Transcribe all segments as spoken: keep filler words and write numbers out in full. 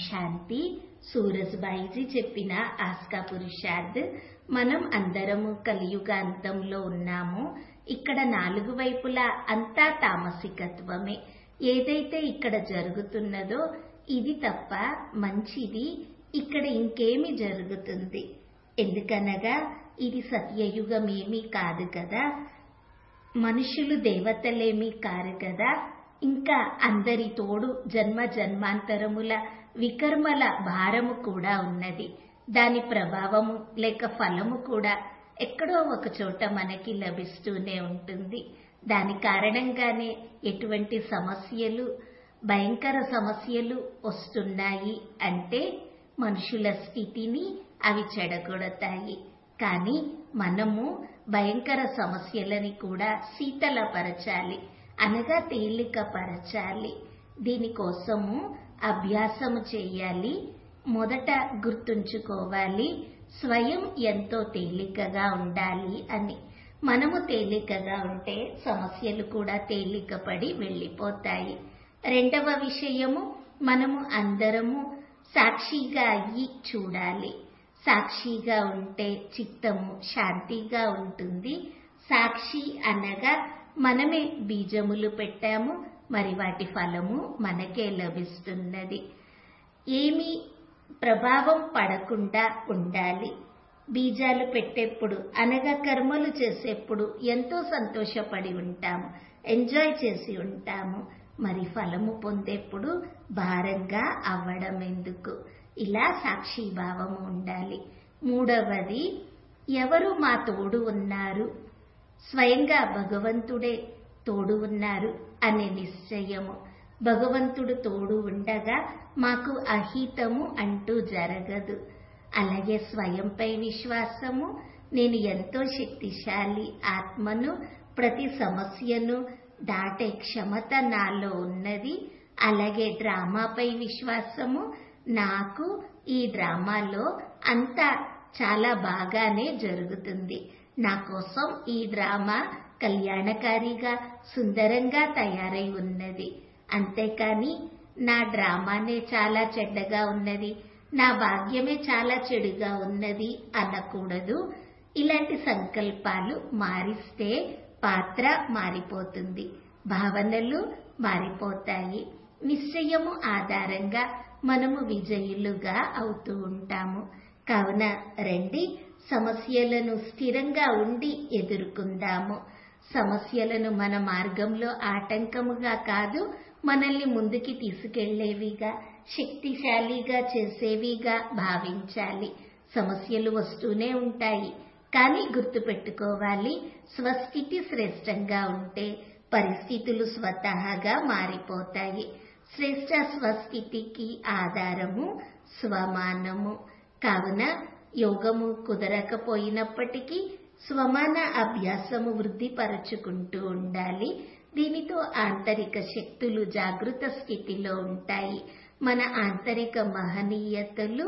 శాంతి. సూరజ్బాయిజీ చెప్పిన ఆస్కా పురుషార్థ్. మనం అందరము కలియుగ అంతంలో ఉన్నాము. ఇక్కడ నాలుగు వైపులా అంతా తామసికత్వమే. ఏదైతే ఇక్కడ జరుగుతున్నదో ఇది తప్ప మంచిది ఇక్కడ ఇంకేమి జరుగుతుంది? ఎందుకనగా ఇది సత్యయుగమేమీ కాదు కదా, మనుషులు దేవతలేమీ కారు కదా. ఇంకా అందరి తోడు జన్మ జన్మాంతరముల వికర్మల భారము కూడా ఉన్నది. దాని ప్రభావము లేక ఫలము కూడా ఎక్కడో ఒక చోట మనకి లభిస్తూనే ఉంటుంది. దాని కారణంగానే ఎటువంటి సమస్యలు, భయంకర సమస్యలు వస్తున్నాయి అంటే మనుషుల స్థితిని అవి చెడగొడతాయి. కానీ మనము భయంకర సమస్యలని కూడా శీతలపరచాలి, అనగా తేలికపరచాలి. దీనికోసము అభ్యాసము చేయాలి. మొదట గుర్తుంచుకోవాలి, స్వయం ఎంతో తేలికగా ఉండాలి అని. మనము తేలికగా ఉంటే సమస్యలు కూడా తేలికపడి వెళ్ళిపోతాయి. రెండవ విషయము, మనము అందరము సాక్షిగా అయ్యి చూడాలి. సాక్షిగా ఉంటే చిత్తము శాంతిగా ఉంటుంది. సాక్షి అనగా మనమే బీజములు పెట్టాము, మరి వాటి ఫలము మనకే లభిస్తున్నది. ఏమీ ప్రభావం పడకుండా ఉండాలి. బీజాలు పెట్టేప్పుడు అనగా కర్మలు చేసేప్పుడు ఎంతో సంతోషపడి ఉంటాము, ఎంజాయ్ చేసి ఉంటాము. మరి ఫలము పొందేప్పుడు భారంగా అవ్వడం ఎందుకు? ఇలా సాక్షిభావము ఉండాలి. మూడవది, ఎవరు మా తోడు ఉన్నారు, స్వయంగా భగవంతుడే తోడు ఉన్నారు అనే నిశ్చయము. భగవంతుడు తోడు ఉండగా మాకు అహితము అంటూ జరగదు. అలాగే స్వయంపై విశ్వాసము, నేను ఎంతో శక్తిశాలి ఆత్మను, ప్రతి సమస్యను దాటే క్షమత నాలో ఉన్నది. అలాగే డ్రామాపై విశ్వాసము, నాకు ఈ డ్రామాలో అంతా చాలా బాగానే జరుగుతుంది. నా కోసం ఈ డ్రామా కళ్యాణకారిగా సుందరంగా తయారై ఉన్నది. అంతేకాని నా డ్రామానే చాలా చెడ్డగా ఉన్నది, నా భాగ్యమే చాలా చెడుగా ఉన్నది అనకూడదు. ఇలాంటి సంకల్పాలు మారిస్తే పాత్ర మారిపోతుంది, భావనలు మారిపోతాయి. నిశ్చయము ఆధారంగా మనము విజయులుగా అవుతూ ఉంటాము. కావున రండి, సమస్యలను స్థిరంగా ఉండి ఎదుర్కొందాము. సమస్యలను మన మార్గంలో ఆటంకముగా కాదు, మనల్ని ముందుకి తీసుకెళ్లేవిగా, శక్తిశాలిగా చేసేవిగా భావించాలి. సమస్యలు వస్తూనే ఉంటాయి, కానీ గుర్తుపెట్టుకోవాలి, స్వస్థితి శ్రేష్టంగా ఉంటే పరిస్థితులు స్వతహాగా మారిపోతాయి. శ్రేష్ట స్వస్థితికి ఆధారము స్వమానము. కావున యోగము కుదరకపోయినప్పటికీ స్వమాన అభ్యాసము వృద్ధిపరచుకుంటూ ఉండాలి. దీనితో ఆంతరిక శక్తులు జాగృత స్థితిలో ఉంటాయి. మన ఆంతరిక మహనీయతలు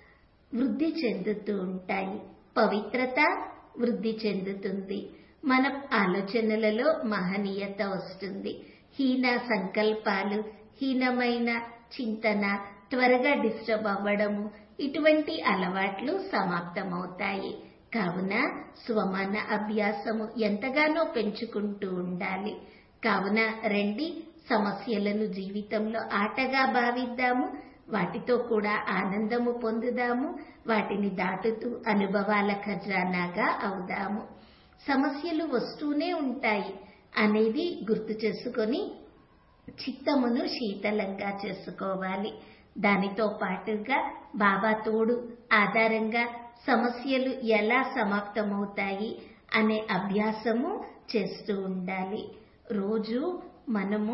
వృద్ధి చెందుతూ ఉంటాయి. పవిత్రత వృద్ధి చెందుతుంది. మన ఆలోచనలలో మహనీయత వస్తుంది. హీన సంకల్పాలు, హీనమైన చింతన, త్వరగా డిస్టర్బ్ అవ్వడము, ఇటువంటి అలవాట్లు సమాప్తమవుతాయి. కావున స్వమాన అభ్యాసము ఎంతగానో పెంచుకుంటూ ఉండాలి. కావున రండి, సమస్యలను జీవితంలో ఆటగా భావిద్దాము, వాటితో కూడా ఆనందము పొందుదాము, వాటిని దాటుతూ అనుభవాల ఖజానాగా అవుదాము. సమస్యలు వస్తూనే ఉంటాయి అనేది గుర్తు చేసుకొని చిత్తమును శీతలంగా చేసుకోవాలి. దానితో పాటుగా బాబా తోడు ఆధారంగా సమస్యలు ఎలా సమాప్తమవుతాయి అనే అభ్యాసము చేస్తూ ఉండాలి. రోజు మనము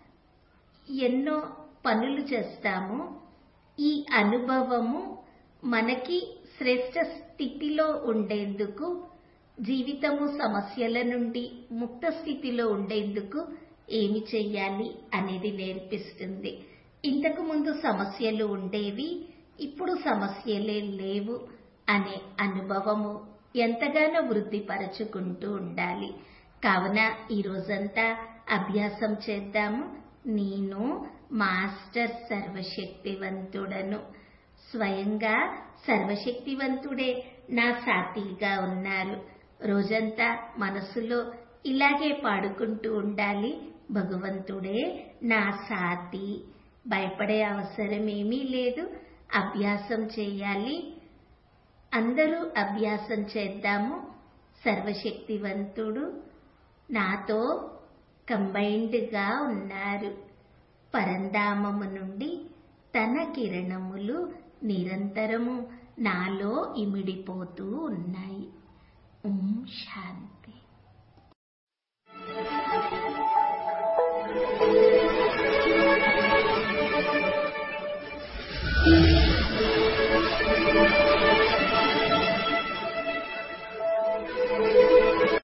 ఎన్నో పనులు చేస్తాము. ఈ అనుభవము మనకి శ్రేష్ట స్థితిలో ఉండేందుకు, జీవితము సమస్యల నుండి ముక్త స్థితిలో ఉండేందుకు ఏమి చెయ్యాలి అనేది నేర్పిస్తుంది. ఇంతకు ముందు సమస్యలు ఉండేవి, ఇప్పుడు సమస్యలే లేవు అనే అనుభవము ఎంతగానో వృద్ధిపరచుకుంటూ ఉండాలి. కావున ఈ రోజంతా అభ్యాసం చేద్దాము. నేను మాస్టర్ సర్వశక్తివంతుడను. స్వయంగా సర్వశక్తివంతుడే నా సాథీగా ఉన్నారు. రోజంతా మనసులో ఇలాగే పాడుకుంటూ ఉండాలి, భగవంతుడే నా సాథీ. భయపడే అవసరమేమీ లేదు. అభ్యాసం చేయాలి. అందరూ అభ్యాసం చేద్దాము. సర్వశక్తివంతుడు నాతో కంబైన్డ్గా ఉన్నారు. పరంధామము నుండి తన కిరణములు నిరంతరము నాలో ఇమిడిపోతూ ఉన్నాయి. ఓం శాంతి. Thank you.